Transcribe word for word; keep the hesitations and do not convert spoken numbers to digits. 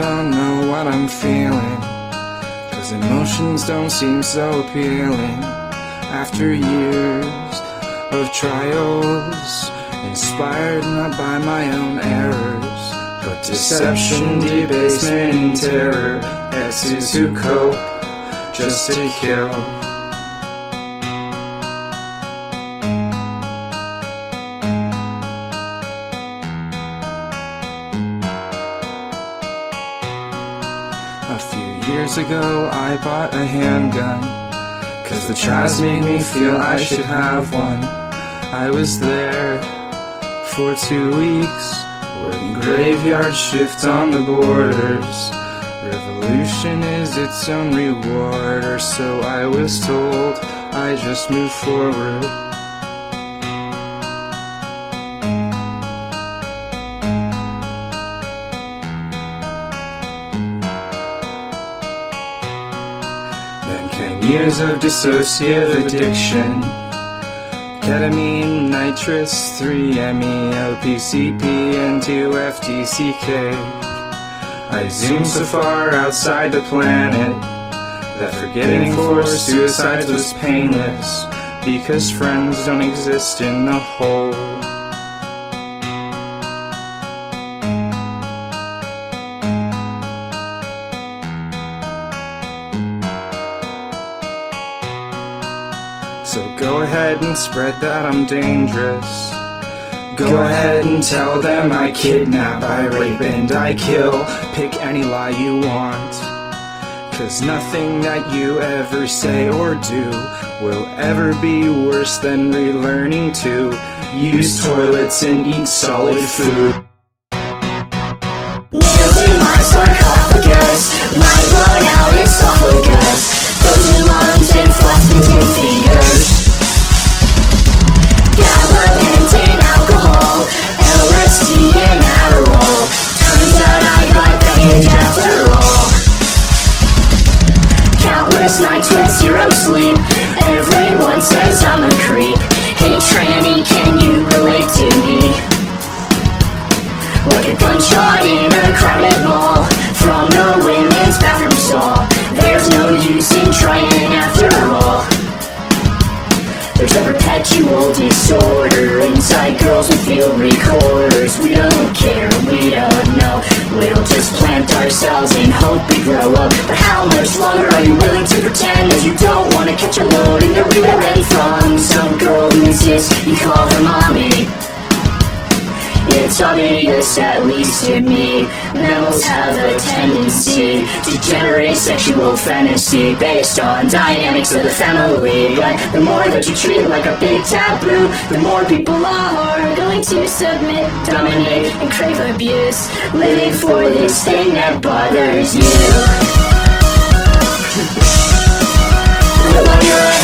don't know what I'm feeling, 'cause emotions don't seem so appealing. After years of trials, inspired not by my own errors, but deception, debasement, and terror. X is who cope just to kill. A few years ago I bought a handgun, 'cause the Chaz made me feel I should have one. I was there for two weeks, working graveyard shift on the borders. Revolution is its own reward, or so I was told. I just moved forward. Then came years of dissociative addiction. Ketamine, nitrous, three M E O, P C P, and two F D C K. I zoomed so far outside the planet that forgetting for suicides was painless, because friends don't exist in the whole. So go ahead and spread that I'm dangerous. Go ahead and tell them I kidnap, I rape, and I kill. Pick any lie you want, 'cause nothing that you ever say or do will ever be worse than relearning to use toilets and eat solid food. Nailed in my sarcophagus, mind blown out esophagus, frozen lungs and flaccid fingers. Gabapentin, alcohol, L S D and Adderall. Turns out I got baggage after all. Countless nights with zero sleep. Everyone says I'm a creep. Hey tranny, can you relate to me? Like a gunshot in a crowded mall, from the women's bathroom stall. There's no use in trying after all. There's a perpetual disorder inside girls with field recorders. We don't care, we don't know. We'll just plant ourselves and hope we grow up. But how much longer are you willing to pretend that you don't want to catch a load and you're ready from some girl who insists you call her mommy? It's obvious, at least to me, mammals have a tendency to generate sexual fantasy based on dynamics of the family. But the more that you treat it like a big taboo, the more people are going to submit, dominate, and crave abuse, living for this thing that bothers you. Live on your